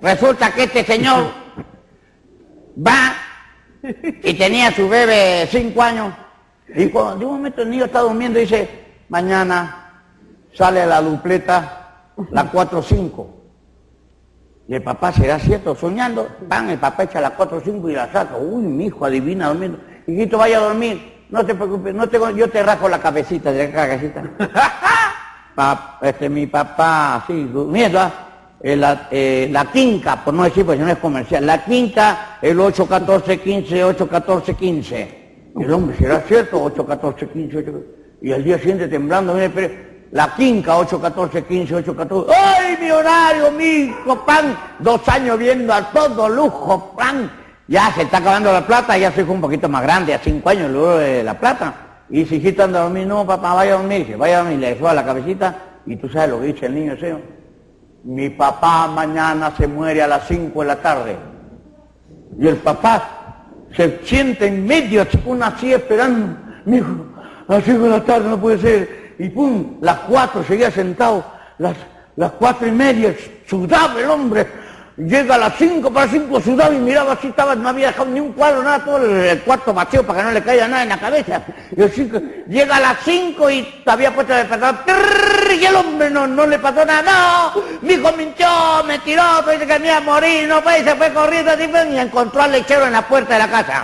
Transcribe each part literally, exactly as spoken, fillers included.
resulta que este señor va y tenía su bebé cinco años y cuando de un momento el niño está durmiendo y dice, mañana sale la dupleta, la cuatro cinco. Y el papá, ¿será cierto? Soñando, van, el papá echa la cuatro cinco y la saca. Uy, mi hijo adivina durmiendo. Hijito, vaya a dormir, no te preocupes, no te, yo te rasco la cabecita, de la cabecita. Pa, este, mi papá, sí, durmiendo, ¿ah? Eh, la, eh, la quinca, por no decir, pues no es comercial, la quinta, el ocho, catorce, quince, ocho, catorce, quince. Y el hombre, ¿será cierto? ocho, catorce, quince, ocho, y al día siguiente temblando, mire, pero, la quinca, ocho, catorce, quince, ocho, catorce, ¡ay, mi horario, mi hijo, pan! Dos años viendo a todo lujo, pan. Ya se está acabando la plata, ya soy un poquito más grande, a cinco años luego de la plata. Y si hijito anda a dormir, no, papá, vaya a dormir, dice, vaya a dormir, le suba la cabecita, y tú sabes lo que dice el niño ese. Mi papá mañana se muere a las cinco de la tarde. Y el papá se siente en medio, así con una silla esperando. Mi hijo, a las cinco de la tarde no puede ser. Y pum, las cuatro, seguía sentado, las, las cuatro y media, sudaba el hombre. Llega a las cinco, para las cinco sudaba y miraba así, estaba, no había dejado ni un cuadro, nada, todo el, el cuarto vacío para que no le caiga nada en la cabeza. Y así que llega a las cinco y había puesto el despertador, y el hombre no, no le pasó nada, no, mi hijo mintió, me tiró, dice que me iba a morir, no fue, y se fue corriendo así, y encontró al lechero en la puerta de la casa.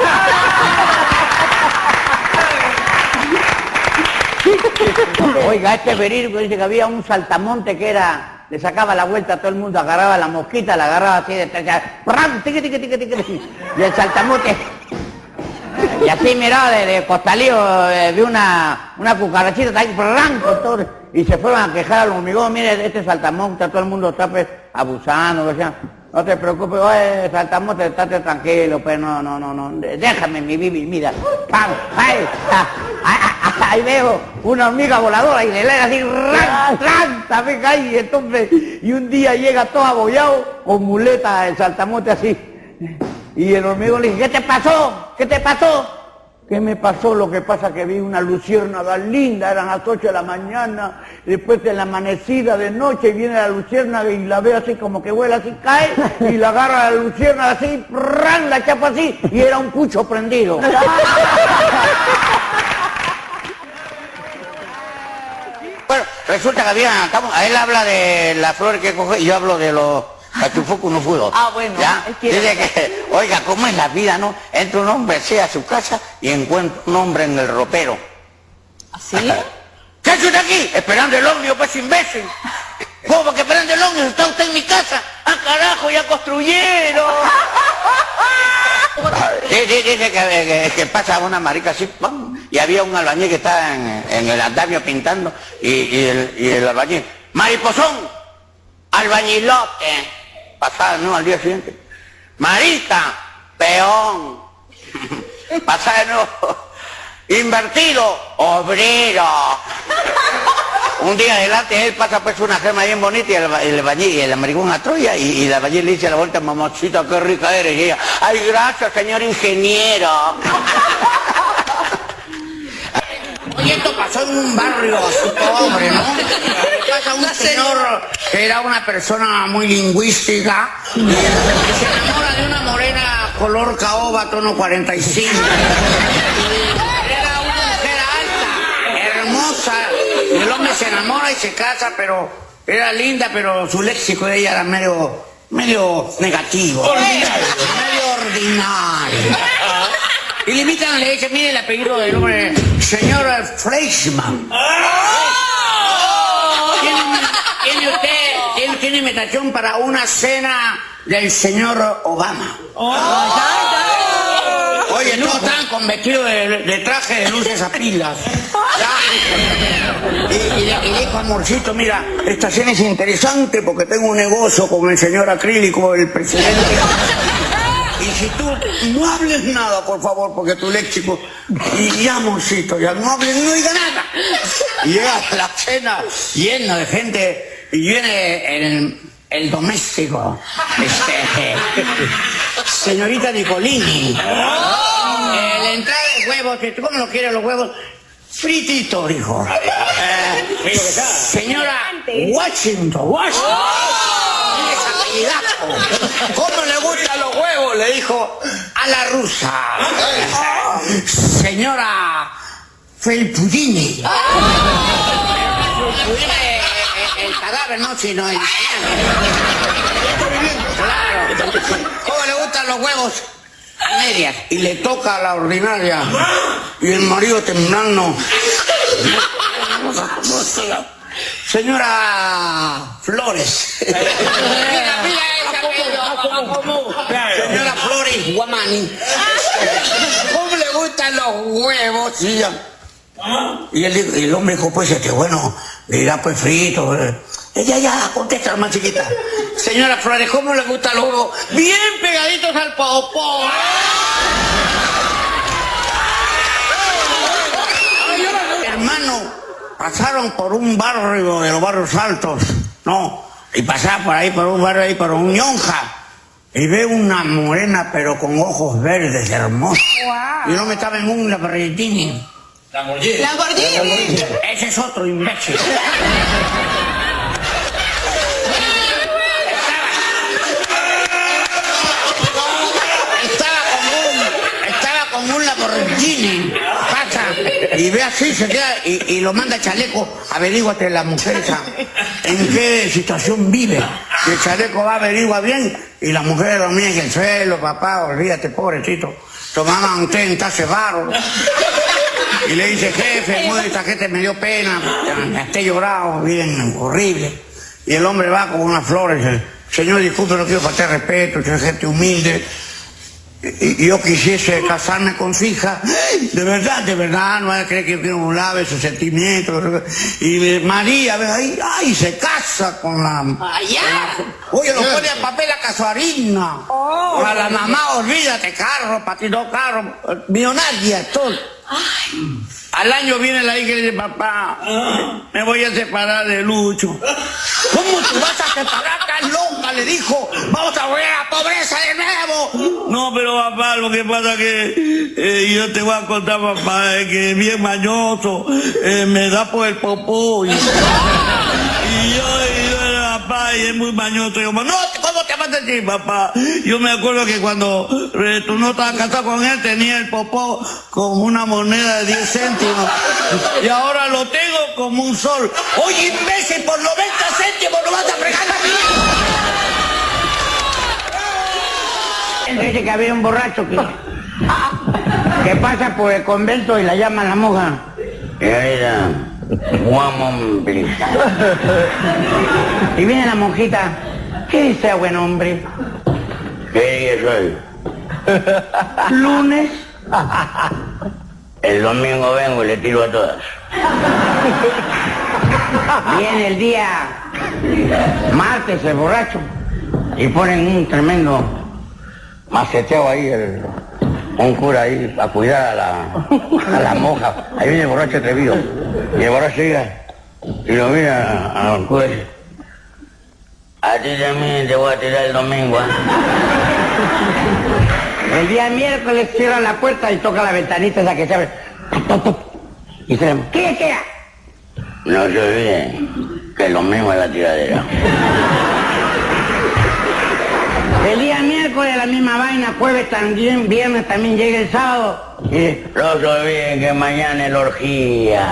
Oiga, este verídico dice que había un saltamonte que era, le sacaba la vuelta a todo el mundo, agarraba la mosquita, la agarraba así de ¡pram! Tiqui, tiqui, tiqui, tiqui, y el saltamonte, y así miraba de, de costalío, de, de una, una cucarachita, ahí, ¡pram! Con todo, y se fueron a quejar al hormigón, mire, este saltamonte, todo el mundo está pues abusando, o sea, no te preocupes, oye, saltamonte, estate tranquilo, pues no, no, no, no, déjame mi bibi, mira, ¡pam! ¡Ay! Ah, ah, ah, ahí veo una hormiga voladora y le lee así, ¡ran! ¡ran! También cae, y entonces, y un día llega todo abollado, con muleta, el saltamonte así, y el hormigón le dice, ¿qué te pasó? ¿Qué te pasó? ¿Qué me pasó? Lo que pasa que vi una luciérnaga linda, eran las ocho de la mañana, después de la amanecida de noche, y viene la luciérnaga y la veo así como que vuela así, cae, y la agarra la luciérnaga así, ¡ran! La chapa así, y era un pucho prendido. Bueno, resulta que había, él habla de la flor que coge y yo hablo de los cachufucos no pudo. Ah, bueno. ¿Ya? Dice que, oiga, ¿cómo es la vida, no? Entra un hombre, sea a su casa y encuentra un hombre en el ropero. ¿Así? ¿Qué hace usted aquí? Esperando el ómnibus, pues imbécil. ¿Cómo que esperando el ómnibus? ¿Está usted en mi casa? ¡Ah, carajo, ya construyeron! Sí, sí, dice que, que, que pasa una marica así, ¡pum! Y había un albañil que estaba en, en el andamio pintando, y, y, el, y el albañil, ¡mariposón! ¡Albañilote! Pasaba, no, al día siguiente, ¡marica! ¡Peón! Pasaba de nuevo, ¡invertido! ¡Obrero! Un día adelante él pasa pues una gema bien bonita y el, el albañil, y el americano a Troya, y, y el albañil le dice a la vuelta, mamacita, qué rica eres, y ella, ¡ay, gracias, señor ingeniero! Oye, esto pasó en un barrio así pobre, ¿no? Pasa un señor que era una persona muy lingüística, y se enamora de una morena color caoba, tono cuarenta y cinco. Era una mujer alta, hermosa, y el hombre se enamora y se casa, pero era linda, pero su léxico de ella era medio, medio negativo. Ordinario. Medio ordinario. Y le invitan, le dicen, mire el apellido del hombre, señor Fleischmann. ¿Tiene, tiene usted, tiene, tiene invitación para una cena del señor Obama? Oye, no están con vestido de, de traje de luces a pilas. Y, y, y dijo, amorcito, mira, esta cena es interesante porque tengo un negocio con el señor acrílico, el presidente. Y si tú no hables nada, por favor, porque tu léxico... Y ya, amorcito, ya no hables, no diga nada. Y llega a la cena llena de gente y viene el, el doméstico, este, señorita Nicolini. La entrada de huevos, ¿cómo lo quieren los huevos? Fritito, dijo. Eh, señora Washington, Washington. galligazo. ¿Cómo le gustan los huevos? Le dijo a la rusa. Señora Felpudini. El cadáver no, sino el... Claro. ¿Cómo le gustan los huevos? A medias. Y le toca a la ordinaria. Y el marido temblando. Señora Flores. Mira, mira esa. Señora Flores Guamani. ¿Cómo le gustan los huevos? Sí, y el, el hombre dijo, pues, este, bueno, le dirá pues frito. Ella ya, contesta, más chiquita. Señora Flores, ¿cómo le gustan los huevos? Bien pegaditos al popó. Hermano, pasaron por un barrio de los barrios altos, no, y pasaba por ahí, por un barrio ahí, por un ñonja, y ve una morena, pero con ojos verdes, hermosa. Wow. Y no me estaba en un Lamborghini. Lamborghini. Lamborghini. Ese es otro imbécil. Con un Lamborghini, pasa y ve así, se queda y, y lo manda chaleco, averíguate la mujer esa, en qué situación vive. Y el chaleco va, averigua bien, y la mujer dormía en el suelo, papá, olvídate, pobrecito. Tomaban té en taza de barro. Y le dice, jefe, muy esta gente me dio pena, esté llorado, bien horrible. Y el hombre va con unas flores, dice, señor, disculpe, no quiero faltar respeto, soy gente humilde. Y yo quisiese casarme con su hija, de verdad, de verdad, no hay que creer que yo quiero un lave sus sentimientos. Y María, ve ahí, ay, se casa con la... ¡Allá! Oye, lo pone a papel a casuarina. Oh, para la mamá, olvídate, carro, para ti no carro, millonaria, todo. Ay. Al año viene la hija y le dice, papá, me voy a separar de Lucho. ¿Cómo te vas a separar, tan loca? Le dijo, vamos a volver a la pobreza de nuevo. No, pero papá, lo que pasa es que eh, yo te voy a contar, papá, es que es bien mañoso, eh, me da por el popó. Y, y yo, y yo, papá, y es muy mañoso. Y yo, no, ¿cómo te vas a decir, papá? Yo me acuerdo que cuando eh, tú no estabas casado con él, tenía el popó como una moneda de diez céntimos. Y ahora lo tengo como un sol. Oye, imbécil, por noventa céntimos no vas a fregar la vida. Dice que había un borracho que, que pasa por el convento y la llama la monja. Era Juan Blisa. Y viene la monjita. ¿Qué dice, buen hombre? ¿Qué día soy? Lunes. El domingo vengo y le tiro a todas. Viene el día martes el borracho y ponen un tremendo maceteo ahí, el, un cura ahí a cuidar a la, a la monja. Ahí viene el borracho atrevido y el borracho llega y lo mira al cura y dice, a ti también te voy a tirar el domingo, ¿eh? El día miércoles cierra la puerta y toca la ventanita esa que se abre. Y se le... ¿Qué queda? No se olvide que lo mismo es la tiradera. El día miércoles la misma vaina, jueves también, viernes también llega el sábado. Y dice, no se olviden que mañana es la orgía.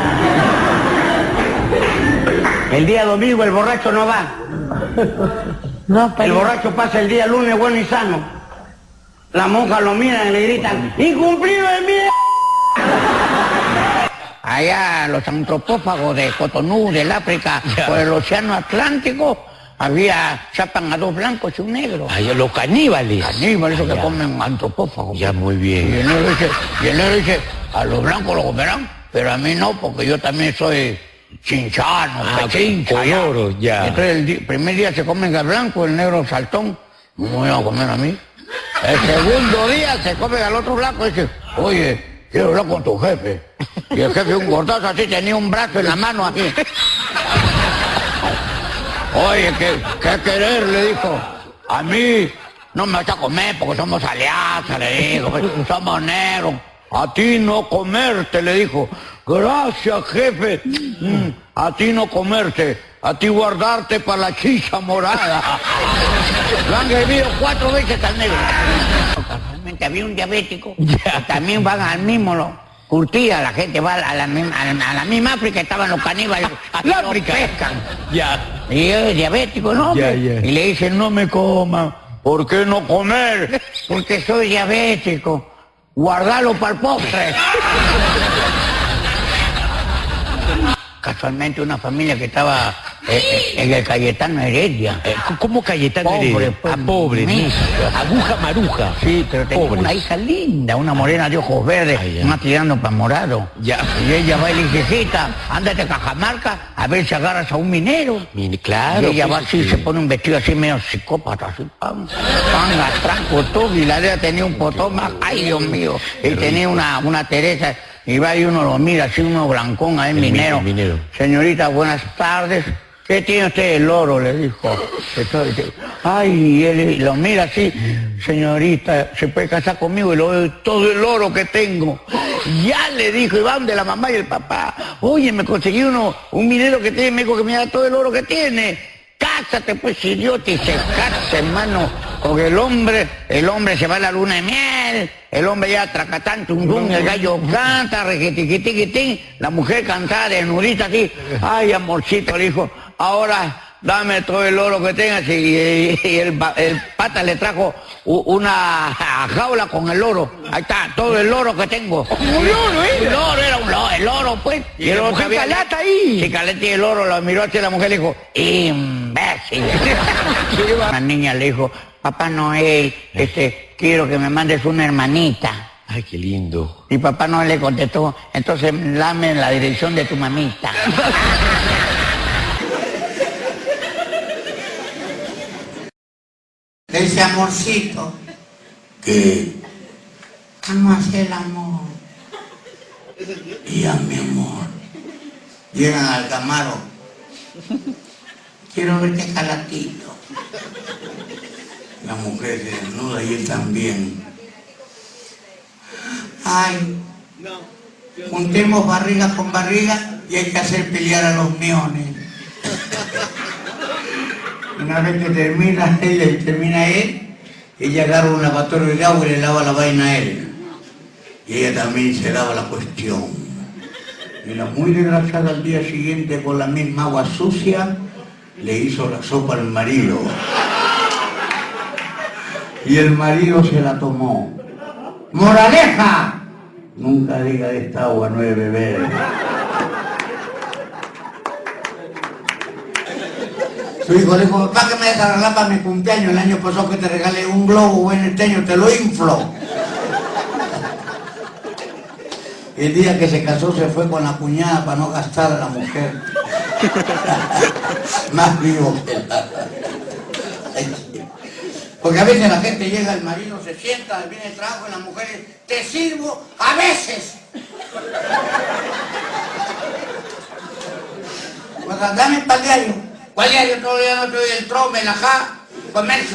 El día domingo el borracho no va. No, el borracho pasa el día lunes bueno y sano. La monja lo miran y le gritan, ¡incumplido de mierda! Allá los antropófagos de Cotonú, del África, por el océano Atlántico, había, chapan a dos blancos y un negro. Allá los caníbales. Caníbales, esos que comen antropófagos. Ya, muy bien. Y el negro dice, y el negro dice, a los blancos lo comerán, pero a mí no, porque yo también soy chinchano, ah, pechincha. Coloro, ya. Entonces el di primer día se comen al blanco, el negro saltón, no me voy a comer a mí. El segundo día se come al otro blanco y dice, oye, quiero hablar con tu jefe. Y el jefe, un gordazo así, tenía un brazo en la mano así. Oye, ¿qué, qué querer? Le dijo. A mí no me vas a comer porque somos alianza, le dijo. Somos negros. A ti no comerte, le dijo. Gracias, jefe. Mm, a ti no comerte. a ti guardarte para la chicha morada. Lo han servido cuatro veces al negro. Casualmente había un diabético, que también van al mismo, lo, curtida, la gente va a la, misma, a la misma África, estaban los caníbales, ¿La los África? pescan. Ya. Y es diabético, ¿no? Ya, ya. Y le dicen, no me coman. ¿Por qué no comer? Porque soy diabético. Guardalo para el postre. Casualmente una familia que estaba eh, en el Cayetano Heredia. Eh, ¿Cómo Cayetano Pobre, Heredia? pues, Ah, pobre, mi mija. hija. Aguja maruja. Sí, pero tenía Pobres. una hija linda, una morena de ojos verdes, Ay, ya. más tirando para morado. Ya. Y ella va y le dice, hijita, ándate a Cajamarca a ver si agarras a un minero. Mire, claro. Y ella pues, va así, sí. se pone un vestido así medio psicópata, así, pam, panga, tranco, todo, y la de ella tenía un potón más, ay Dios mío, y tenía una, una Teresa, y va y uno lo mira así, uno blancón ahí, El mi- minero. el minero. Señorita, buenas tardes. ¿Qué tiene usted? El oro, le dijo. Entonces, ay, y él lo mira así, señorita, ¿se puede casar conmigo? Y lo veo todo el oro que tengo. Ya le dijo, y van de la mamá y el papá. Oye, me conseguí uno, un minero que tiene, me dijo que me da todo el oro que tiene. Cásate pues, idiota, y se casa, hermano, porque el hombre, el hombre se va a la luna de miel, el hombre ya tracatán, tum, el gallo canta, requitiquitiquitín, la mujer cantaba desnudita así, ay amorcito, le dijo, ahora dame todo el oro que tengas, y, y- y el, ba- el pata le trajo u- una jaula con el oro, ahí está, todo el oro que tengo. Un oro, ¿eh? El oro era un oro, el oro pues. Y la mujer sabía- calata ahí. Sí, caleta, y el oro lo miró hacia la mujer y le dijo, imbécil. La niña le dijo, Papá Noel, este, quiero que me mandes una hermanita. Ay, qué lindo. Y Papá Noel le contestó, entonces dame la dirección de tu mamita. Le dice, amorcito, ¿Qué? vamos a hacer el amor. Ya, mi amor. Llegan al Camaro. Quiero verte calatito. La mujer se desnuda y él también. Ay, juntemos barriga con barriga y hay que hacer pelear a los miones. Una vez que termina ella y termina él, ella agarra un lavatorio de agua y le lava la vaina a él. Y ella también se daba la cuestión. Y la muy desgraciada al día siguiente con la misma agua sucia le hizo la sopa al marido. Y el marido se la tomó. ¡Moraleja! Nunca diga de esta agua no es beber. Su hijo le dijo, papá, que me dejas regalar para mi cumpleaños. El año pasado que te regalé un globo, buen este año te lo inflo. El día que se casó se fue con la cuñada para no gastar a la mujer. Más vivo que la... Porque a veces la gente llega, el marido se sienta, viene el trabajo y las mujeres, te sirvo a veces. Pues, dame para el diario. ¿Cuál diario? Todo el día no te doy el trome, la ja, comercio.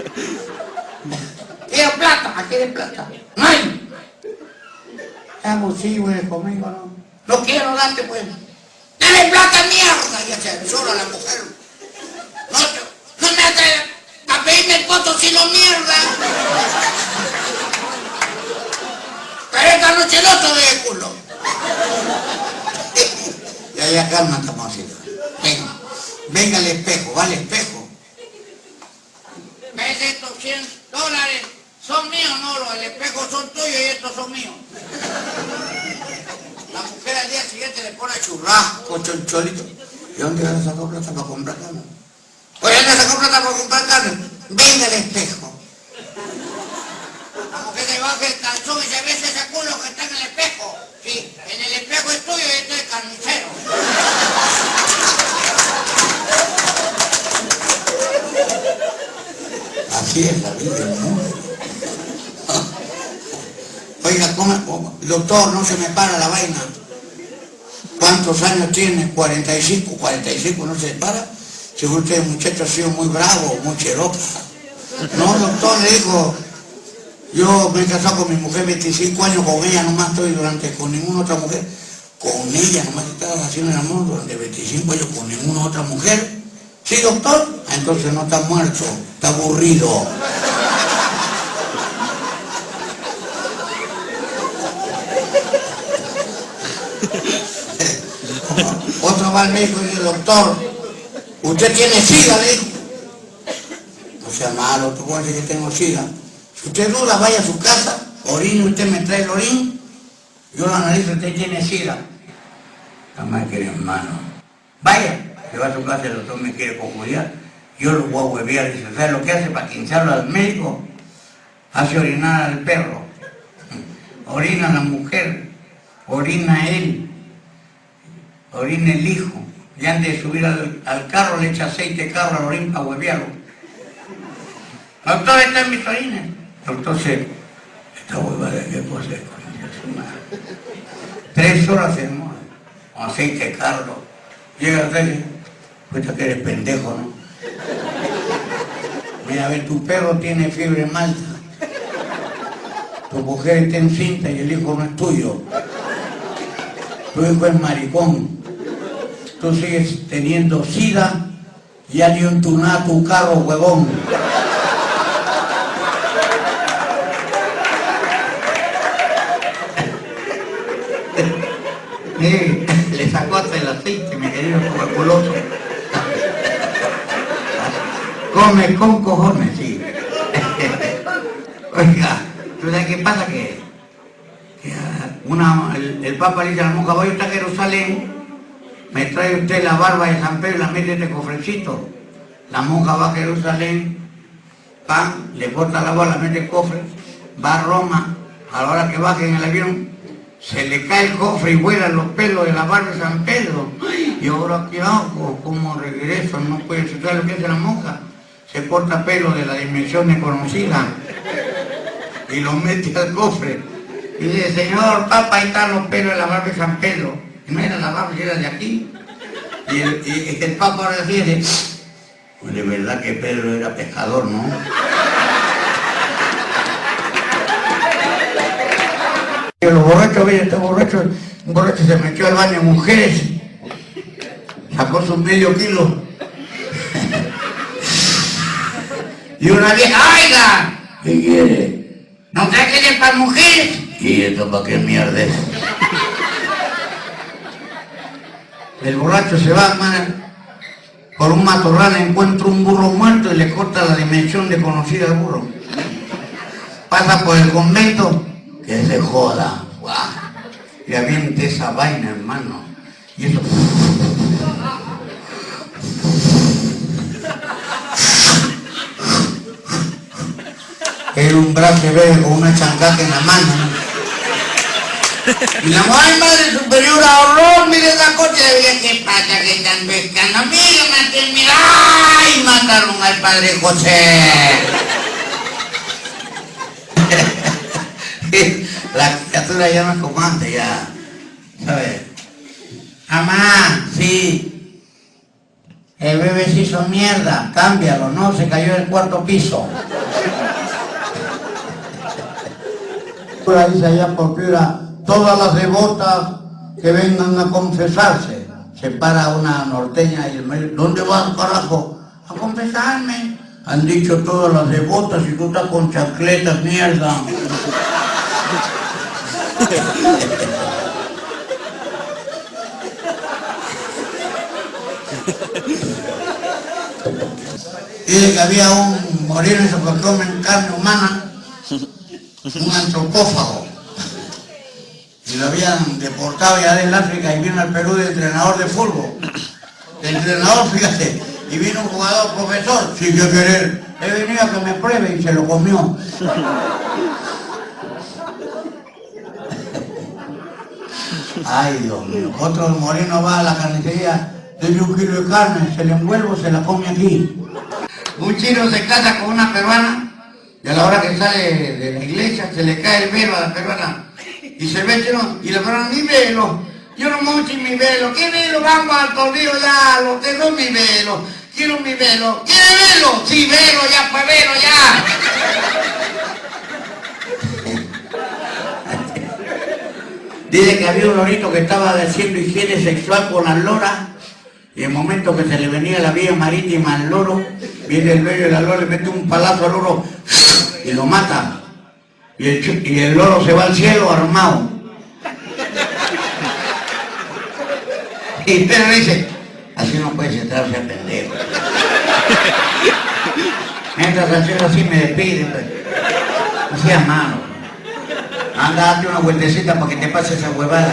Quiero plata, aquí hay plata. No hay. Es abusivo eres conmigo, ¿no? No quiero darte, pues. ¡Dame plata, mierda! Ya se solo a la mujer. No, no me atrevas a pedirme el poto sino mierda. Pero esta noche no te doy el culo. Ya, ya, calma, estamos así. Venga, venga al espejo, va al espejo. ¿Ves estos cien dólares? Son míos, no, los del espejo son tuyos y estos son míos. La mujer al día siguiente le pone churrasco, choncholito. ¿Y dónde vas a sacar plata para comprar carne? Oye, ¿dónde sacó plata para comprar carne? Venga al espejo. La mujer le baja el calzón y se ve ese culo que está en el espejo. Sí, en el espejo es tuyo y este es carnicero. Así es la vida del mundo. Oiga, ¿cómo? Doctor, no se me para la vaina. ¿Cuántos años tiene? cuarenta y cinco, cuarenta y cinco, no se para. Según usted, muchacho, ha sido muy bravo, muy cheropa. No, doctor, le dijo, yo me he casado con mi mujer veinticinco años, con ella nomás estoy durante, con ninguna otra mujer. Con ella nomás estaba haciendo el amor durante veinticinco años con ninguna otra mujer. ¿Sí, doctor? Entonces no está muerto, está aburrido. Otro va al médico y dice, doctor, usted tiene sida, le dijo. No sea malo, tú puedes decir que tengo sida. Si usted duda, vaya a su casa, orine, usted me trae el orín, yo lo analizo, usted tiene sida. Jamás quiere hermano. Vaya, se va a su casa, el doctor me quiere conjudiar, yo lo voy a huevear. Dice, ¿sabes lo que hace para quincearlo al médico? Hace orinar al perro, orina a la mujer, orina él, orina el hijo, y antes de subir al, al carro le echa aceite de carro al orín para huevearlo. Doctor, está en mis orines. Doctor, se... esta huevada, ¿qué cosa es? Tres horas se demora, con aceite de carro. Llega el rey, cuesta que eres pendejo, ¿no? Mira, a ver, tu perro tiene fiebre malta, tu mujer está encinta y el hijo no es tuyo, tu hijo es maricón, tú sigues teniendo sida, ya ni un tuná tu carro, huevón. Eh, le sacó hasta el aceite, mi querido tuberculoso. Come con cojones, sí. Oiga, ¿tú sabes qué pasa? Que, que una, el, el Papa le dice a la monja, voy a usted a Jerusalén, me trae usted la barba de San Pedro y la mete en este cofrecito. La monja va a Jerusalén, va, le corta la barba, la mete en el cofre, va a Roma, a la hora que baje en el avión, se le cae el cofre y vuelan los pelos de la barba de San Pedro. Y ahora, ¿qué hago? ¿Cómo regreso? No puede ser. ¿Sabes lo que hace la monja? Se corta pelo de la dimensión desconocida y lo mete al cofre. Y dice, señor Papa, ahí están los pelos de la barba de San Pedro. Y no era la barba, era de aquí. Y el, y el Papa ahora dice, pues de verdad que Pedro era pescador, ¿no? Y los borrachos, veía, este borracho, un borracho se metió al baño de mujeres, sacó su medio kilo. Y una vieja, ¡oiga! ¿Qué quiere? ¿No crees que es para mujeres? ¿Y esto para qué mierda es? El borracho se va, man, por un matorral, encuentra un burro muerto y le corta la dimensión desconocida al burro. Pasa por el convento, que se joda, ¡guau! Y avienta esa vaina, hermano. Y eso... Era un brazo verde con una chancaca en la mano, ¿no? Y la mujer madre superior a horror, mire la coche, ¿qué pasa que están pescando? Mira, Martín, mira, ¡ay! Mataron al padre José. La criatura ya no es como antes, ya, ¿sabes? Mamá, sí, el bebé se hizo mierda, cámbialo, ¿no? Se cayó del cuarto piso. Dice allá por Piura, todas las devotas que vengan a confesarse. Se para una norteña y el marido, ¿dónde vas, carajo? A confesarme. Han dicho todas las devotas y tú estás con chancletas, mierda. Dice que había un moreno que comen carne humana, un antropófago, y lo habían deportado ya del África y vino al Perú de entrenador de fútbol. De entrenador, fíjate, y vino un jugador profesor, sin yo querer, he venido a que me pruebe y se lo comió. Ay, Dios mío, otro moreno va a la carnicería, deme un kilo de carne, se le envuelvo, se la come aquí. Un chino se casa con una peruana y a la hora que sale de la iglesia se le cae el velo a la peruana y se ve el chino y la peruana, mi velo, yo no mucho mi velo, ¿qué velo? Vamos al tornillo ya, lo tengo mi velo, quiero mi velo, ¿quiere velo? Sí, velo, ya fue velo, ya. Dice que había un lorito que estaba haciendo higiene sexual con las loras y en el momento que se le venía la vía marítima al loro, viene el dueño de la lora, le mete un palazo al loro y lo mata. Y el, y el loro se va al cielo armado. Y Pedro dice, así no puede sentarse a pendejo. Mientras el cielo así me despide, pues. No seas malo. Anda, date una vueltecita para que te pase esa huevada.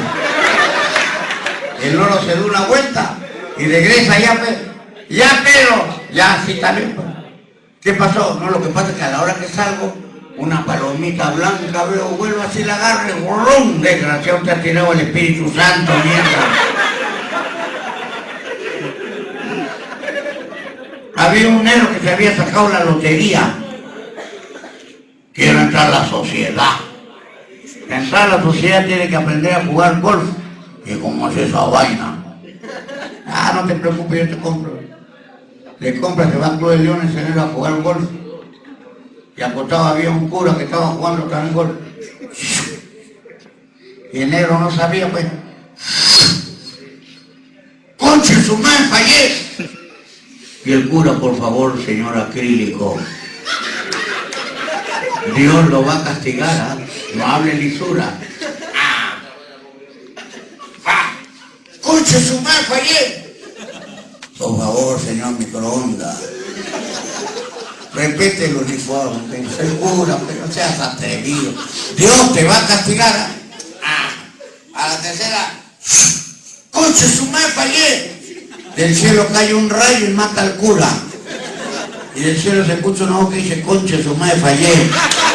El loro se da una vuelta y regresa ya, Pedro. Ya, Pedro. Ya, sí, está bien, pues. ¿Qué pasó? No, lo que pasa es que a la hora que salgo, una palomita blanca, veo, vuelvo así, la agarro y ¡brum! Desgraciado, te ha tirado el Espíritu Santo, mierda. Había un negro que se había sacado la lotería. Quiero entrar a la sociedad. Entrar a la sociedad tiene que aprender a jugar golf. ¿Y cómo es esa vaina? Ah, no te preocupes, yo te compro. Le compras, se va al Club de Leones en él a jugar golf. Y acostado había un cura que estaba jugando también golf. Y el negro no sabía, pues. ¡Conche su madre, fallé! Y el cura, por favor, señor acrílico. Dios lo va a castigar, ¿eh? No hable lisura. ¡Ah! ¡Ah! ¡Conche su madre, fallé! Por favor, señor microondas. Repite el uniforme, soy cura, pero no seas atrevido. Dios te va a castigar. ¿Eh? ¡Ah! A la tercera. ¡Conche su madre, fallé! Del cielo cae un rayo y mata al cura. Y del cielo se escucha una voz que dice, conche su madre, fallé.